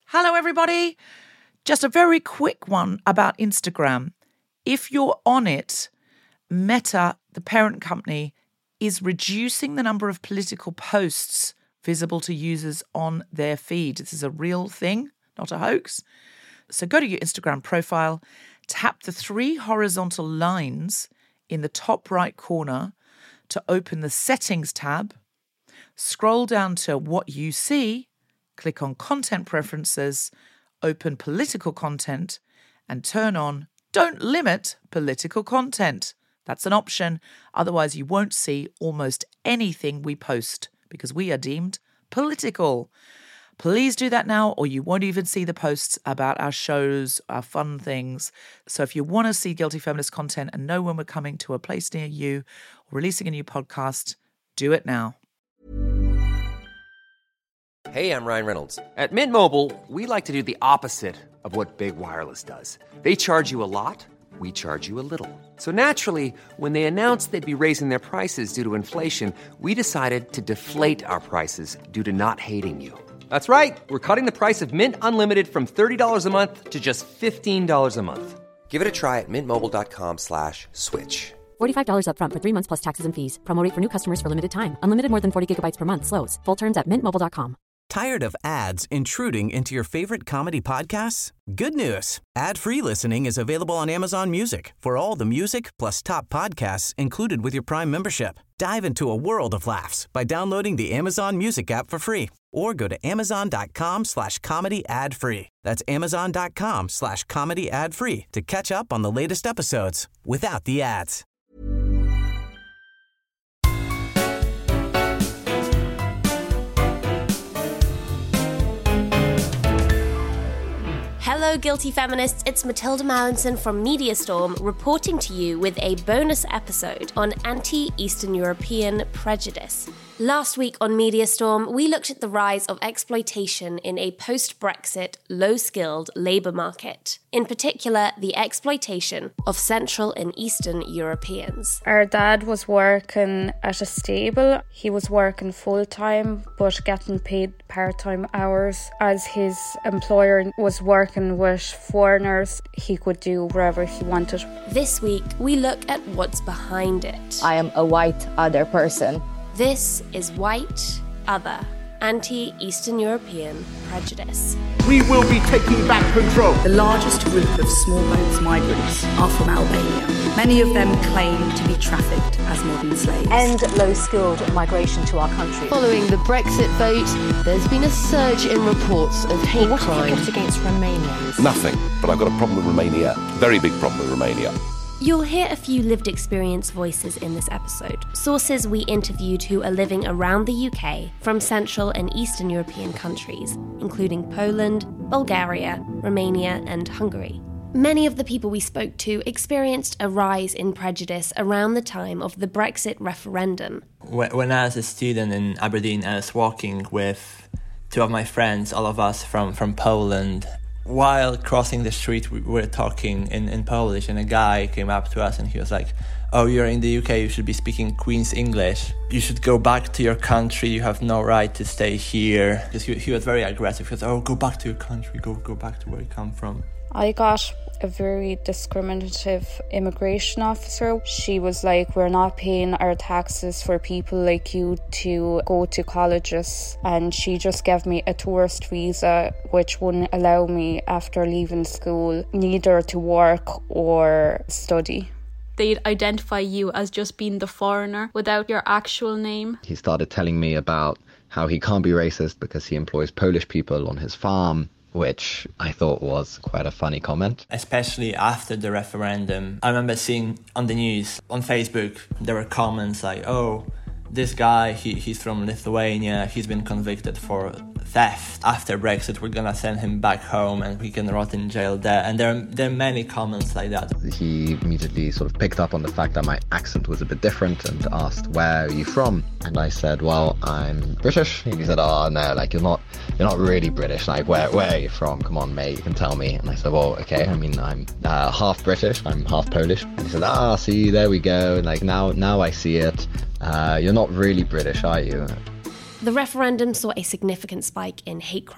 Hello, everybody. Just a very quick one about Instagram. If you're on it, Meta, the parent company, is reducing the number of political posts visible to users on their feed. This is a real thing, not a hoax. So go to your Instagram profile, tap the 3 horizontal lines in the top right corner to open the Settings tab, scroll down to What You See, click on Content Preferences, open Political Content, and turn on Don't Limit Political Content. That's an option. Otherwise, you won't see almost anything we post because we are deemed political. Please do that now, or you won't even see the posts about our shows, our fun things. So if you want to see Guilty Feminist content and know when we're coming to a place near you or releasing a new podcast, do it now. Hey, I'm Ryan Reynolds. At Mint Mobile, we like to do the opposite of what Big Wireless does. They charge you a lot, we charge you a little. So naturally, when they announced they'd be raising their prices due to inflation, we decided to deflate our prices due to not hating you. That's right. We're cutting the price of Mint Unlimited from $30 a month to just $15 a month. Give it a try at mintmobile.com/switch. $45 up front for 3 months plus taxes and fees. Promo rate for new customers for limited time. Unlimited more than 40 gigabytes per month. Slows full terms at mintmobile.com. Tired of ads intruding into your favorite comedy podcasts? Good news. Ad-free listening is available on Amazon Music for all the music plus top podcasts included with your Prime membership. Dive into a world of laughs by downloading the Amazon Music app for free or go to amazon.com/comedy ad-free. That's amazon.com/comedy ad-free to catch up on the latest episodes without the ads. Hello, Guilty Feminists. It's Matilda Mallinson from Mediastorm reporting to you with a bonus episode on anti-Eastern European prejudice. Last week on Mediastorm, we looked at the rise of exploitation in a post-Brexit, low-skilled labour market. In particular, the exploitation of Central and Eastern Europeans. Our dad was working at a stable. He was working full-time, but getting paid part-time hours. As his employer was working with foreigners, he could do wherever he wanted. This week, we look at what's behind it. I am a white other person. This is White Other, anti-Eastern European prejudice. We will be taking back control. The largest group of small boats migrants are from Albania. Many of them claim to be trafficked as modern slaves. End low-skilled migration to our country. Following the Brexit vote, there's been a surge in reports of hate crime. What against Romanians? Nothing, but I've got a problem with Romania. Very big problem with Romania. You'll hear a few lived experience voices in this episode, sources we interviewed who are living around the UK from Central and Eastern European countries, including Poland, Bulgaria, Romania, and Hungary. Many of the people we spoke to experienced a rise in prejudice around the time of the Brexit referendum. When I was a student in Aberdeen, I was walking with 2 of my friends, all of us from Poland. While crossing the street, we were talking in Polish, and a guy came up to us and he was like, "Oh, you're in the UK, you should be speaking Queen's English. You should go back to your country, you have no right to stay here." Because he was very aggressive. He was, "Oh, go back to your country, go back to where you come from." I got a very discriminative immigration officer. She was like, "We're not paying our taxes for people like you to go to colleges." And she just gave me a tourist visa, which wouldn't allow me after leaving school neither to work or study. They'd identify you as just being the foreigner without your actual name. He started telling me about how he can't be racist because he employs Polish people on his farm, which I thought was quite a funny comment. Especially after the referendum. I remember seeing on the news, on Facebook, there were comments like, "Oh, this guy, he's from Lithuania, he's been convicted for theft. After Brexit, we're gonna send him back home and he can rot in jail there." And there are many comments like that. He immediately sort of picked up on the fact that my accent was a bit different and asked, "Where are you from?" And I said, "Well, I'm British." And he said, "Oh no, like you're not really British. Like where are you from? Come on, mate, you can tell me." And I said, "Well, okay, I mean, I'm half British, I'm half Polish." And he said, "See, there we go. And like now I see it. You're not really British, are you?" The referendum saw a significant spike in hate crime.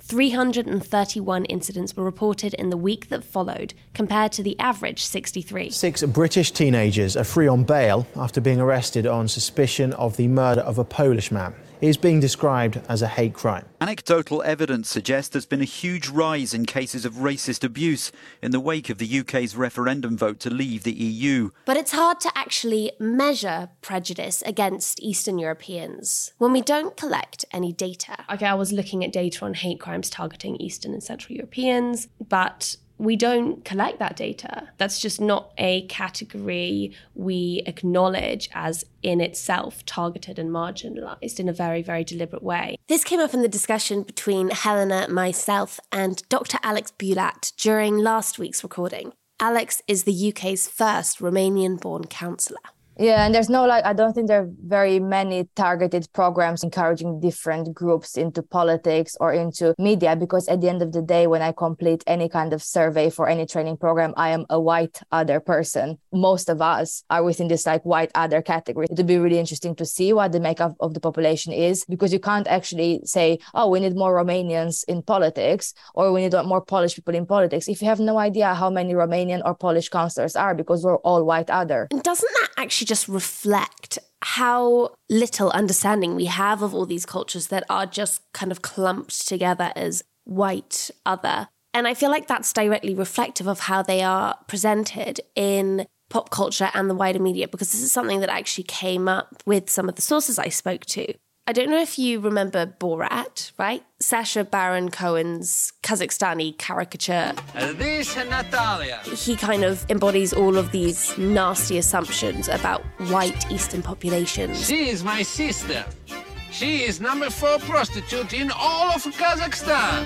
331 incidents were reported in the week that followed, compared to the average 63. 6 British teenagers are free on bail after being arrested on suspicion of the murder of a Polish man. It is being described as a hate crime. Anecdotal evidence suggests there's been a huge rise in cases of racist abuse in the wake of the UK's referendum vote to leave the EU. But it's hard to actually measure prejudice against Eastern Europeans when we don't collect any data. Okay, I was looking at data on hate crimes targeting Eastern and Central Europeans, but we don't collect that data. That's just not a category we acknowledge as in itself targeted and marginalised in a very, very deliberate way. This came up in the discussion between Helena, myself, and Dr. Alex Bulat during last week's recording. Alex is the UK's first Romanian-born counsellor. Yeah, and there's no, I don't think there are very many targeted programs encouraging different groups into politics or into media, because at the end of the day, when I complete any kind of survey for any training program, I am a white other person. Most of us are within this white other category. It would be really interesting to see what the makeup of the population is, because you can't actually say, oh, we need more Romanians in politics or we need more Polish people in politics if you have no idea how many Romanian or Polish councillors are, because we're all white other. And doesn't that actually just reflect how little understanding we have of all these cultures that are just kind of clumped together as white other? And I feel like that's directly reflective of how they are presented in pop culture and the wider media, because this is something that actually came up with some of the sources I spoke to. I don't know if you remember Borat, right? Sacha Baron Cohen's Kazakhstani caricature. This is Natalia. He kind of embodies all of these nasty assumptions about white Eastern populations. She is my sister. She is number 4 prostitute in all of Kazakhstan.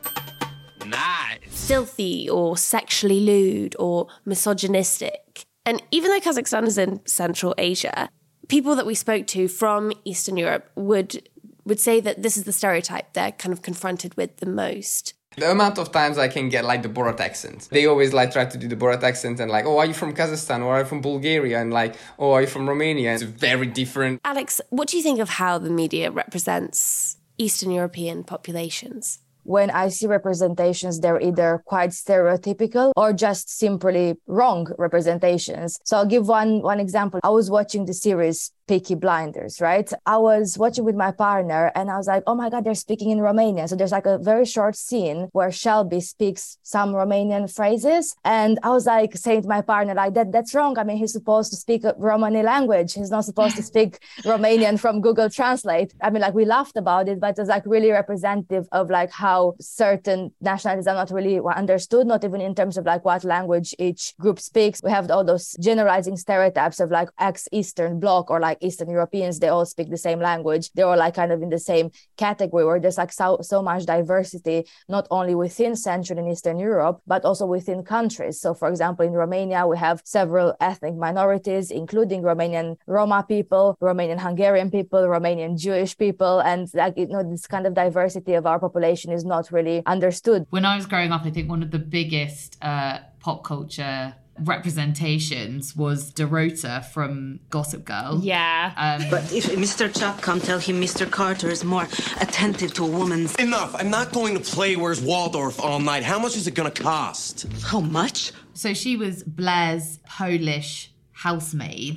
Nice. Filthy or sexually lewd or misogynistic. And even though Kazakhstan is in Central Asia, people that we spoke to from Eastern Europe would say that this is the stereotype they're kind of confronted with the most. The amount of times I can get the Borat accent. They always try to do the Borat accent and oh, are you from Kazakhstan or are you from Bulgaria? And oh, are you from Romania? It's very different. Alex, what do you think of how the media represents Eastern European populations? When I see representations, they're either quite stereotypical or just simply wrong representations. So I'll give one example. I was watching the series Peaky Blinders, right? I was watching with my partner and I was like, oh my God, they're speaking in Romanian. So there's a very short scene where Shelby speaks some Romanian phrases. And I was saying to my partner, that's wrong. I mean, he's supposed to speak a Romani language. He's not supposed to speak Romanian from Google Translate. I mean, we laughed about it, but it was really representative of how certain nationalities are not really understood, not even in terms of what language each group speaks. We have all those generalizing stereotypes of ex-Eastern Bloc or Eastern Europeans, they all speak the same language. They're all kind of in the same category, where there's so much diversity, not only within Central and Eastern Europe, but also within countries. So for example, in Romania, we have several ethnic minorities, including Romanian Roma people, Romanian Hungarian people, Romanian Jewish people. And this kind of diversity of our population is not really understood. When I was growing up, I think one of the biggest pop culture representations was Dorota from Gossip Girl. Yeah. But if Mr. Chuck can't tell him Mr. Carter is more attentive to a woman's... Enough! I'm not going to play Where's Waldorf all night. How much is it going to cost? How much? So she was Blair's Polish housemaid.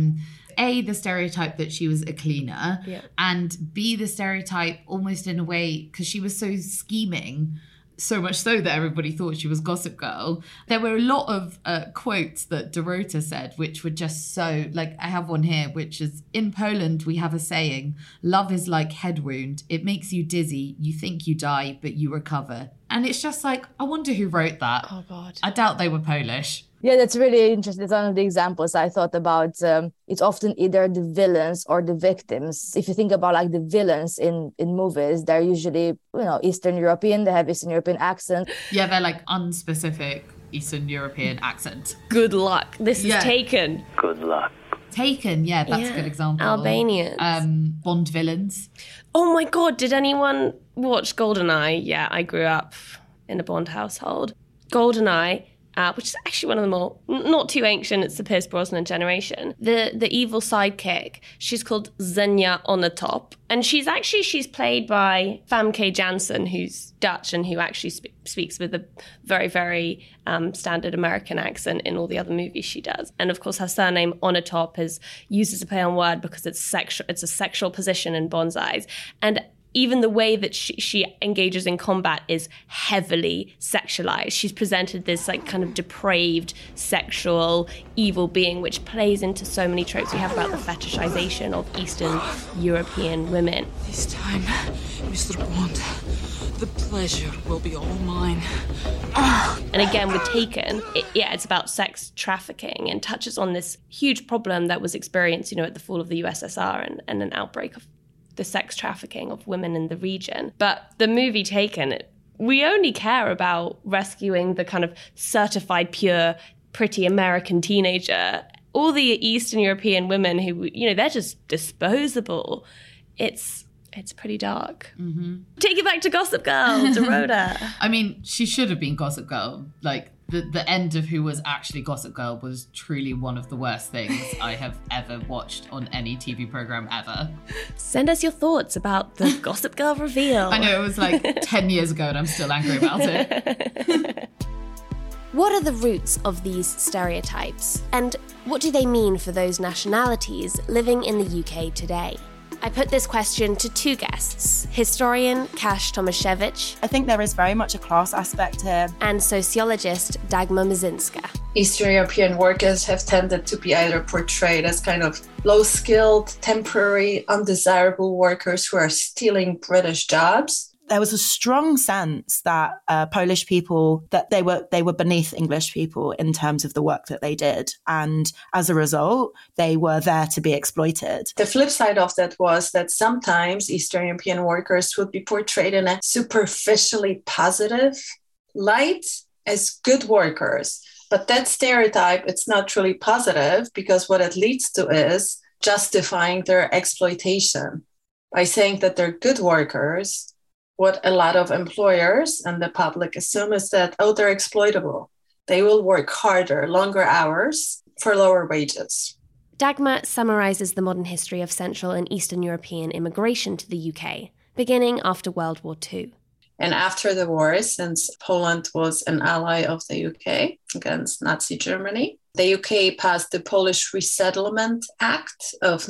A, the stereotype that she was a cleaner, and B, the stereotype almost in a way, because she was so scheming, so much so that everybody thought she was Gossip Girl. There were a lot of quotes that Dorota said, which were just so, I have one here, which is, in Poland, we have a saying, love is like head wound. It makes you dizzy. You think you die, but you recover. And it's just I wonder who wrote that. Oh, God. I doubt they were Polish. Yeah, that's really interesting. It's one of the examples I thought about. It's often either the villains or the victims. If you think about the villains in movies, they're usually, Eastern European. They have Eastern European accent. Yeah, they're unspecific Eastern European accent. Good luck. This is Taken. Good luck. Taken, yeah, that's a good example. Albanians. Bond villains. Oh my God, did anyone watch GoldenEye? Yeah, I grew up in a Bond household. GoldenEye, which is actually one of the more, not too ancient, it's the Pierce Brosnan generation. The evil sidekick, she's called Xenia Onatopp. And she's played by Famke Janssen, who's Dutch and who actually speaks with a very, very standard American accent in all the other movies she does. And of course, her surname Onatopp is used as a play on word because it's a sexual position in Bond's eyes. And even the way that she engages in combat is heavily sexualized. She's presented this like kind of depraved, sexual, evil being, which plays into so many tropes we have about the fetishization of Eastern European women. This time, Mr. Bond, the pleasure will be all mine. And again, with Taken, it's about sex trafficking and touches on this huge problem that was experienced, at the fall of the USSR and an outbreak of the sex trafficking of women in the region. But the movie Taken, we only care about rescuing the kind of certified pure, pretty American teenager. All the Eastern European women who, they're just disposable. It's pretty dark. Mm-hmm. Take it back to Gossip Girl, Dorota. I mean, she should have been Gossip Girl. Like, the end of who was actually Gossip Girl was truly one of the worst things I have ever watched on any TV program ever. Send us your thoughts about the Gossip Girl reveal. I know, it was like 10 years ago and I'm still angry about it. What are the roots of these stereotypes? And what do they mean for those nationalities living in the UK today? I put this question to two guests, historian Kash Tomaszewicz. I think there is very much a class aspect here. And sociologist Dagmar Mizynska. Eastern European workers have tended to be either portrayed as kind of low-skilled, temporary, undesirable workers who are stealing British jobs. There was a strong sense that Polish people, that they were beneath English people in terms of the work that they did. And as a result, they were there to be exploited. The flip side of that was that sometimes Eastern European workers would be portrayed in a superficially positive light as good workers. But that stereotype, it's not truly positive because what it leads to is justifying their exploitation. By saying that they're good workers, what a lot of employers and the public assume is that, they're exploitable. They will work harder, longer hours for lower wages. Dagmar summarizes the modern history of Central and Eastern European immigration to the UK, beginning after World War II. And after the war, since Poland was an ally of the UK against Nazi Germany, the UK passed the Polish Resettlement Act of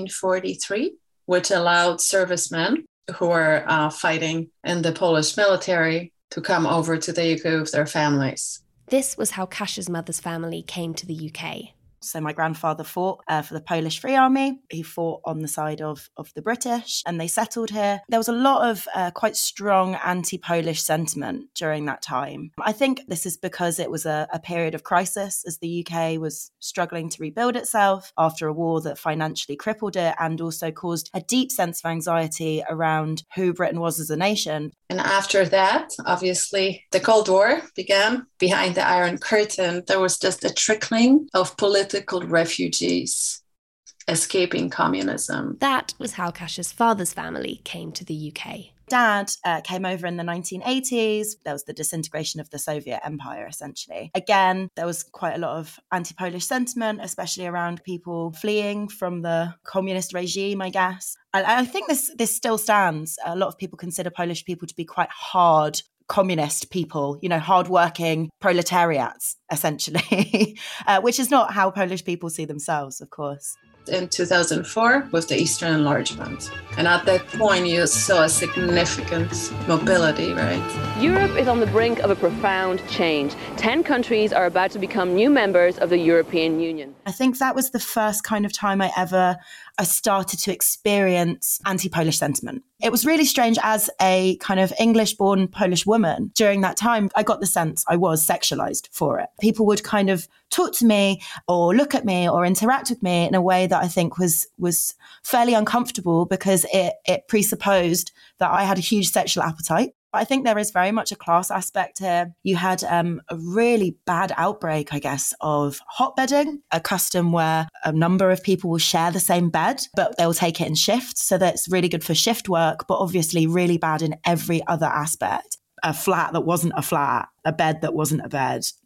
1943, which allowed servicemen who were fighting in the Polish military to come over to the UK with their families. This was how Kash's mother's family came to the UK. So my grandfather fought for the Polish Free Army. He fought on the side of the British and they settled here. There was a lot of quite strong anti-Polish sentiment during that time. I think this is because it was a period of crisis as the UK was struggling to rebuild itself after a war that financially crippled it and also caused a deep sense of anxiety around who Britain was as a nation. And after that, obviously, the Cold War began. Behind the Iron Curtain, there was just a trickling of political refugees escaping communism. That was how Kash's father's family came to the UK. Dad came over in the 1980s. There was the disintegration of the Soviet Empire, essentially. Again, there was quite a lot of anti-Polish sentiment, especially around people fleeing from the communist regime, I guess. And I think this still stands. A lot of people consider Polish people to be quite hard communist people, hardworking proletariats, essentially, which is not how Polish people see themselves, of course. In 2004 with the Eastern Enlargement. And at that point, you saw a significant mobility, right? Europe is on the brink of a profound change. 10 countries are about to become new members of the European Union. I think that was the first kind of time I started to experience anti-Polish sentiment. It was really strange as a kind of English-born Polish woman. During that time, I got the sense I was sexualized for it. People would kind of talk to me or look at me or interact with me in a way that I think was fairly uncomfortable because it presupposed that I had a huge sexual appetite. I think there is very much a class aspect here. You had a really bad outbreak, I guess, of hotbedding, a custom where a number of people will share the same bed, but they'll take it in shifts. So that's really good for shift work, but obviously really bad in every other aspect. A flat that wasn't a flat, a bed that wasn't a bed,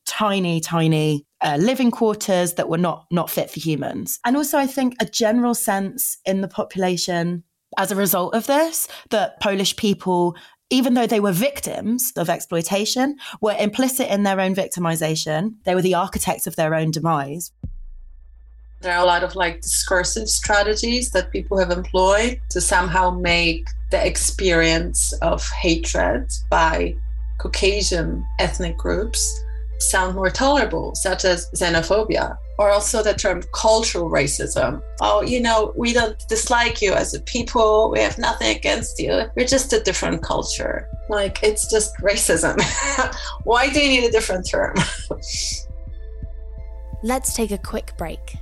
tiny, tiny living quarters that were not fit for humans. And also, I think a general sense in the population as a result of this, that Polish people, even though they were victims of exploitation, were implicit in their own victimization. They were the architects of their own demise. There are a lot of discursive strategies that people have employed to somehow make the experience of hatred by Caucasian ethnic groups sound more tolerable, such as xenophobia, or also the term cultural racism. Oh, we don't dislike you as a people. We have nothing against you. We're just a different culture. It's just racism. Why do you need a different term? Let's take a quick break.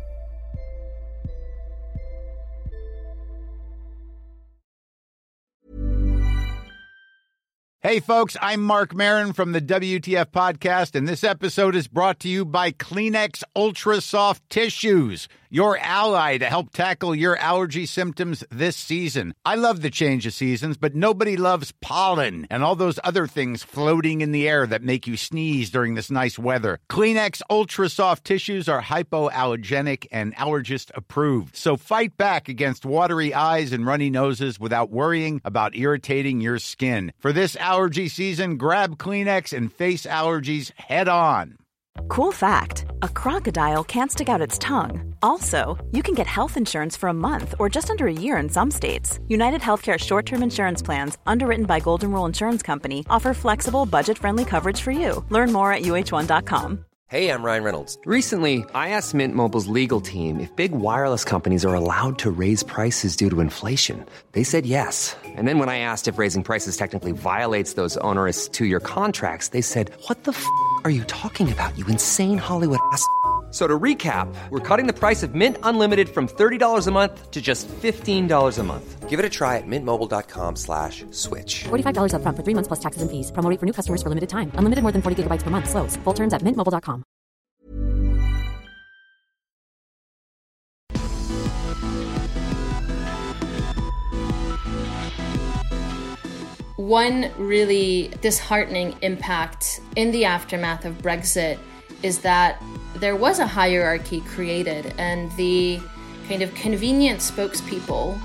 Hey folks, I'm Mark Maron from the WTF Podcast, and this episode is brought to you by Kleenex Ultra Soft Tissues, your ally to help tackle your allergy symptoms this season. I love the change of seasons, but nobody loves pollen and all those other things floating in the air that make you sneeze during this nice weather. Kleenex Ultra Soft Tissues are hypoallergenic and allergist approved, so fight back against watery eyes and runny noses without worrying about irritating your skin. For this allergy season, grab Kleenex and face allergies head on. Cool fact, a crocodile can't stick out its tongue. Also, you can get health insurance for a month or just under a year in some states. United Healthcare short-term insurance plans, underwritten by Golden Rule Insurance Company, offer flexible, budget-friendly coverage for you. Learn more at UH1.com. Hey, I'm Ryan Reynolds. Recently, I asked Mint Mobile's legal team if big wireless companies are allowed to raise prices due to inflation. They said yes. And then when I asked if raising prices technically violates those onerous two-year contracts, they said, "What the f*** are you talking about, you insane Hollywood ass?" So to recap, we're cutting the price of Mint Unlimited from $30 a month to just $15 a month. Give it a try at mintmobile.com/switch. $45 up front for 3 months plus taxes and fees. Promo rate for new customers for limited time. Unlimited more than 40 gigabytes per month. Slows full terms at mintmobile.com. One really disheartening impact in the aftermath of Brexit is that there was a hierarchy created, and the kind of convenient spokespeople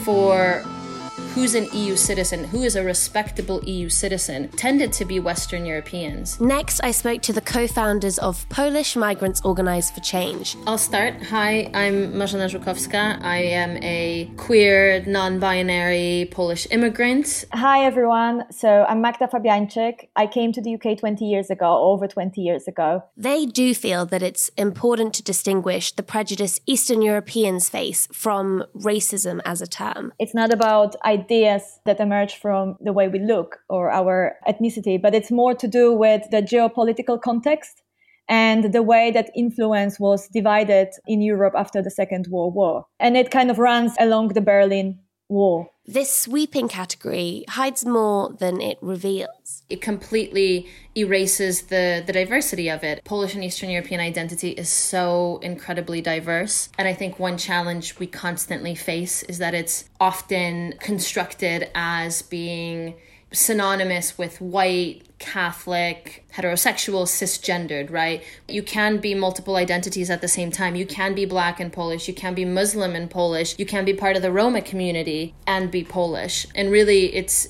for who's an EU citizen, who is a respectable EU citizen, tended to be Western Europeans. Next, I spoke to the co-founders of Polish Migrants Organized for Change. I'll start. Hi, I'm Marzena Żukowska. I am a queer, non-binary Polish immigrant. Hi, everyone. So I'm Magda Fabiańczyk. I came to the UK 20 years ago, over 20 years ago. They do feel that it's important to distinguish the prejudice Eastern Europeans face from racism as a term. It's not about ideas that emerge from the way we look or our ethnicity, but it's more to do with the geopolitical context and the way that influence was divided in Europe after the Second World War. And it kind of runs along the Berlin Wall. This sweeping category hides more than it reveals. It completely erases the diversity of it. Polish and Eastern European identity is so incredibly diverse. And I think one challenge we constantly face is that it's often constructed as being synonymous with white, Catholic, heterosexual, cisgendered, right? You can be multiple identities at the same time. You can be Black and Polish. You can be Muslim and Polish. You can be part of the Roma community and be Polish. And really, it's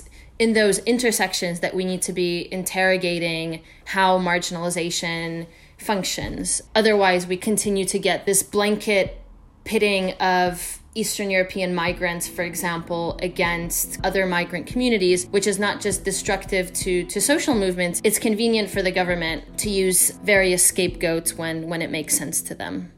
in those intersections that we need to be interrogating how marginalization functions. Otherwise, we continue to get this blanket pitting of Eastern European migrants, for example, against other migrant communities, which is not just destructive to social movements, it's convenient for the government to use various scapegoats when it makes sense to them.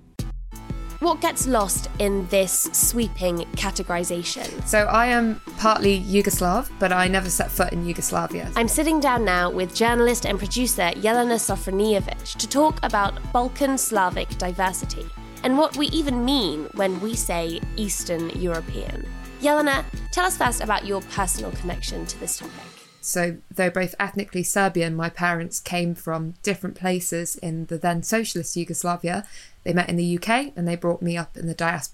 What gets lost in this sweeping categorization? So I am partly Yugoslav, but I never set foot in Yugoslavia. I'm sitting down now with journalist and producer Jelena Sofronijevic to talk about Balkan Slavic diversity and what we even mean when we say Eastern European. Jelena, tell us first about your personal connection to this topic. So, though both ethnically Serbian, my parents came from different places in the then socialist Yugoslavia. They met in the UK and they brought me up in the diaspora.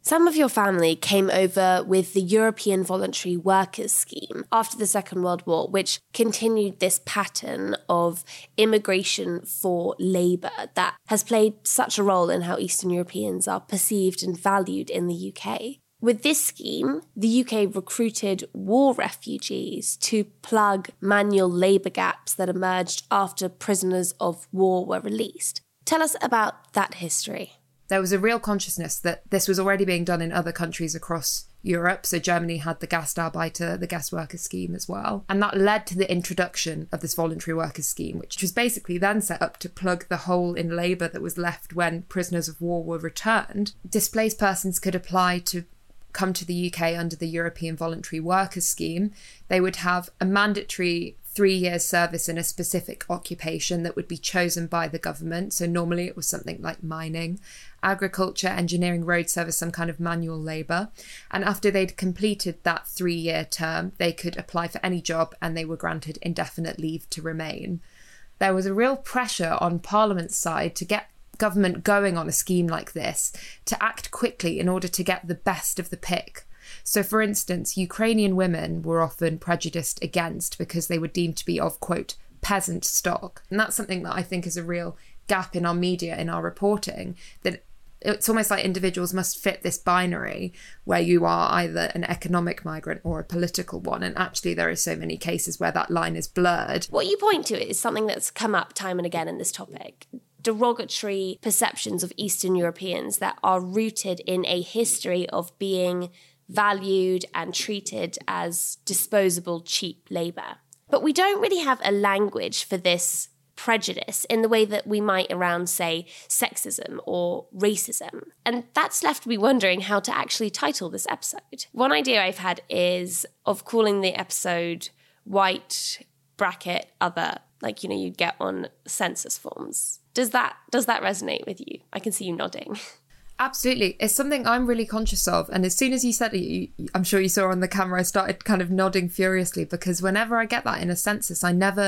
Some of your family came over with the European Voluntary Workers Scheme after the Second World War, which continued this pattern of immigration for labour that has played such a role in how Eastern Europeans are perceived and valued in the UK. With this scheme, the UK recruited war refugees to plug manual labour gaps that emerged after prisoners of war were released. Tell us about that history. There was a real consciousness that this was already being done in other countries across Europe. So Germany had the Gastarbeiter, the guest worker scheme as well. And that led to the introduction of this voluntary workers scheme, which was basically then set up to plug the hole in labour that was left when prisoners of war were returned. Displaced persons could apply to come to the UK under the European Voluntary Workers Scheme. They would have a mandatory 3 years service in a specific occupation that would be chosen by the government. So normally it was something like mining, agriculture, engineering, road service, some kind of manual labour. And after they'd completed that 3-year term, they could apply for any job and they were granted indefinite leave to remain. There was a real pressure on Parliament's side to get government going on a scheme like this, to act quickly in order to get the best of the pick. So, for instance, Ukrainian women were often prejudiced against because they were deemed to be of, quote, peasant stock. And that's something that I think is a real gap in our media, in our reporting, that it's almost like individuals must fit this binary where you are either an economic migrant or a political one. And actually, there are so many cases where that line is blurred. What you point to is something that's come up time and again in this topic. Derogatory perceptions of Eastern Europeans that are rooted in a history of being valued and treated as disposable, cheap labour. But we don't really have a language for this prejudice in the way that we might around, say, sexism or racism. And that's left me wondering how to actually title this episode. One idea I've had is of calling the episode White Bracket Other, like, you know, you'd get on census forms. Does that resonate with you? I can see you nodding. Absolutely. It's something I'm really conscious of. And as soon as you said it, I'm sure you saw on the camera, I started kind of nodding furiously, because whenever I get that in a census,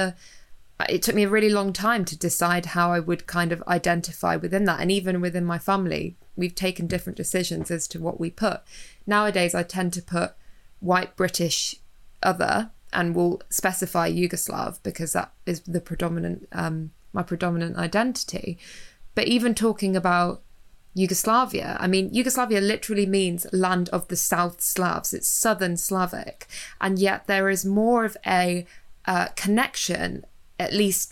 it took me a really long time to decide how I would kind of identify within that. And even within my family, we've taken different decisions as to what we put. Nowadays, I tend to put white British other and will specify Yugoslav because that is the predominant, my predominant identity. But even talking about Yugoslavia, I mean, Yugoslavia literally means land of the South Slavs. It's Southern Slavic. And yet there is more of a connection, at least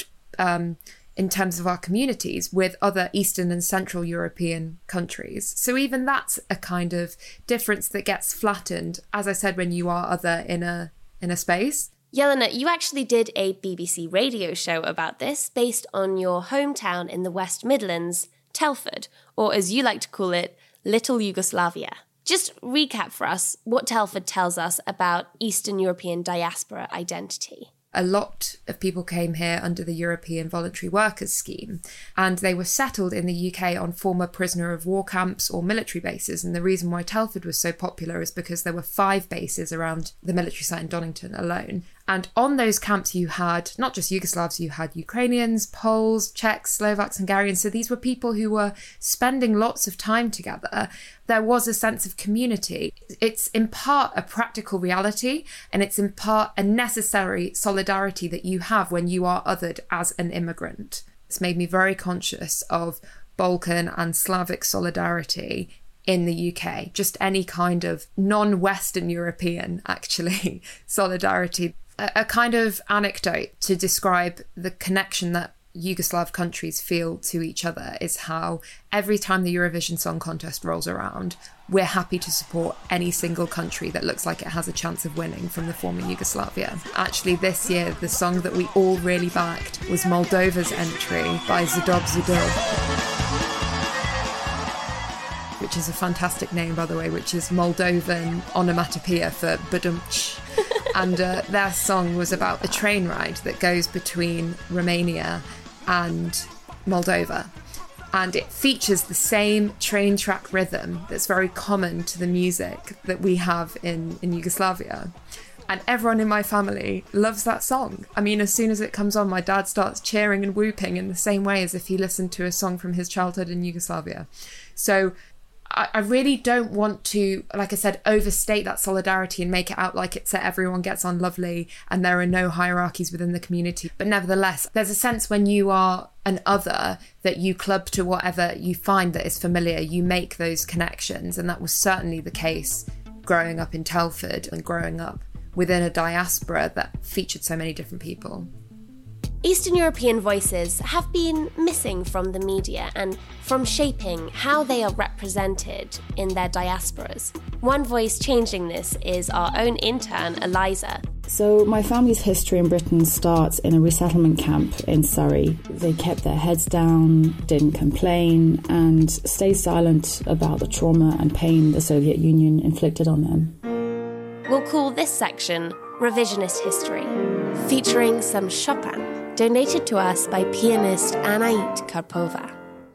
in terms of our communities, with other Eastern and Central European countries. So even that's a kind of difference that gets flattened, as I said, when you are other in a space. Jelena, you actually did a BBC radio show about this based on your hometown in the West Midlands, Telford, or as you like to call it, Little Yugoslavia. Just recap for us what Telford tells us about Eastern European diaspora identity. A lot of people came here under the European Voluntary Workers Scheme, and they were settled in the UK on former prisoner of war camps or military bases. And the reason why Telford was so popular is because there were 5 bases around the military site in Donington alone. And on those camps, you had not just Yugoslavs, you had Ukrainians, Poles, Czechs, Slovaks, Hungarians. So these were people who were spending lots of time together. There was a sense of community. It's in part a practical reality, and it's in part a necessary solidarity that you have when you are othered as an immigrant. It's made me very conscious of Balkan and Slavic solidarity in the UK, just any kind of non-Western European, actually, solidarity. A kind of anecdote to describe the connection that Yugoslav countries feel to each other is how every time the Eurovision Song Contest rolls around, we're happy to support any single country that looks like it has a chance of winning from the former Yugoslavia. Actually, this year, the song that we all really backed was Moldova's entry by Zadob Zadil, which is a fantastic name, by the way, which is Moldovan onomatopoeia for badumch. And their song was about a train ride that goes between Romania and Moldova. And it features the same train track rhythm that's very common to the music that we have in Yugoslavia. And everyone in my family loves that song. I mean, as soon as it comes on, my dad starts cheering and whooping in the same way as if he listened to a song from his childhood in Yugoslavia. So I really don't want to, like I said, overstate that solidarity and make it out like it's that everyone gets on lovely and there are no hierarchies within the community. But nevertheless, there's a sense when you are an other that you club to whatever you find that is familiar. You make those connections. And that was certainly the case growing up in Telford and growing up within a diaspora that featured so many different people. Eastern European voices have been missing from the media and from shaping how they are represented in their diasporas. One voice changing this is our own intern, Eliza. So my family's history in Britain starts in a resettlement camp in Surrey. They kept their heads down, didn't complain, and stayed silent about the trauma and pain the Soviet Union inflicted on them. We'll call this section Revisionist History, featuring some Chopin, donated to us by pianist Anait Karpova.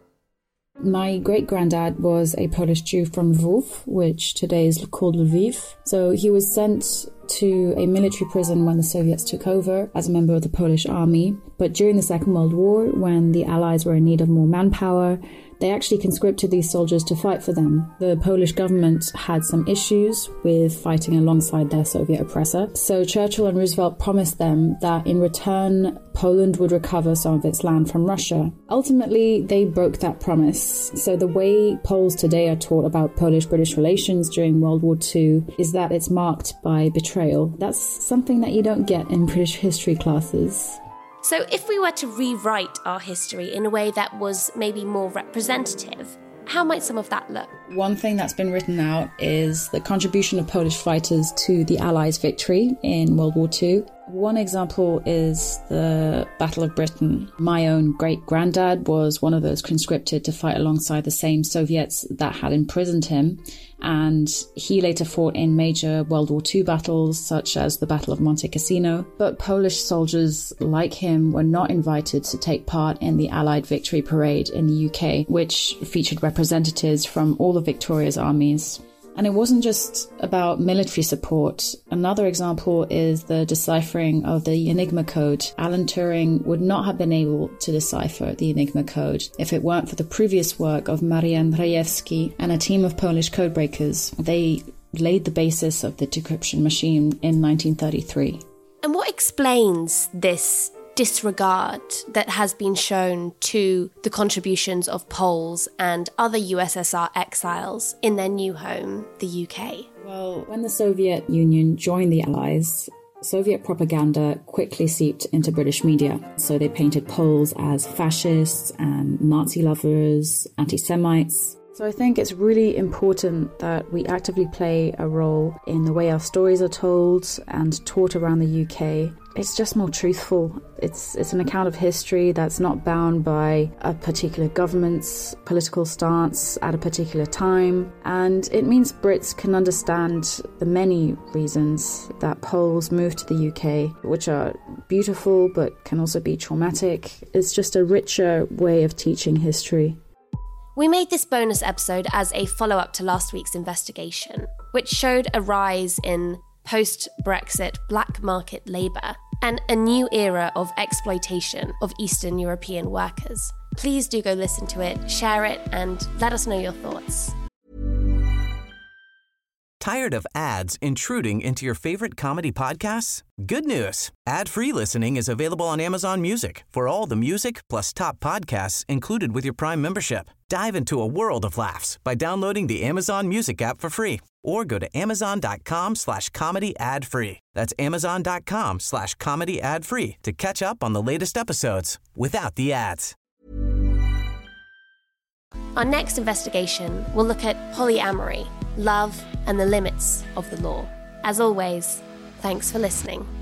My great-granddad was a Polish Jew from Lwów, which today is called Lviv. So he was sent to a military prison when the Soviets took over as a member of the Polish army. But during the Second World War, when the Allies were in need of more manpower, they actually conscripted these soldiers to fight for them. The Polish government had some issues with fighting alongside their Soviet oppressor. So Churchill and Roosevelt promised them that in return, Poland would recover some of its land from Russia. Ultimately, they broke that promise. So the way Poles today are taught about Polish-British relations during World War II is that it's marked by betrayal. That's something that you don't get in British history classes. So if we were to rewrite our history in a way that was maybe more representative, how might some of that look? One thing that's been written out is the contribution of Polish fighters to the Allies' victory in World War II. One example is the Battle of Britain. My own great-granddad was one of those conscripted to fight alongside the same Soviets that had imprisoned him, and he later fought in major World War II battles such as the Battle of Monte Cassino. But Polish soldiers like him were not invited to take part in the Allied victory parade in the UK, which featured representatives from all the victorious armies. And it wasn't just about military support. Another example is the deciphering of the Enigma code. Alan Turing would not have been able to decipher the Enigma code if it weren't for the previous work of Marian Rejewski and a team of Polish codebreakers. They laid the basis of the decryption machine in 1933. And what explains this disregard that has been shown to the contributions of Poles and other USSR exiles in their new home, the UK? Well, when the Soviet Union joined the Allies, Soviet propaganda quickly seeped into British media. So they painted Poles as fascists and Nazi lovers, anti-Semites. So I think it's really important that we actively play a role in the way our stories are told and taught around the UK. It's just more truthful. It's an account of history that's not bound by a particular government's political stance at a particular time. And it means Brits can understand the many reasons that Poles moved to the UK, which are beautiful but can also be traumatic. It's just a richer way of teaching history. We made this bonus episode as a follow-up to last week's investigation, which showed a rise in post-Brexit black market labour and a new era of exploitation of Eastern European workers. Please do go listen to it, share it, and let us know your thoughts. Tired of ads intruding into your favorite comedy podcasts? Good news. Ad-free listening is available on Amazon Music for all the music plus top podcasts included with your Prime membership. Dive into a world of laughs by downloading the Amazon Music app for free or go to amazon.com/comedy ad-free. That's amazon.com/comedy ad-free to catch up on the latest episodes without the ads. Our next investigation will look at polyamory, love, and the limits of the law. As always, thanks for listening.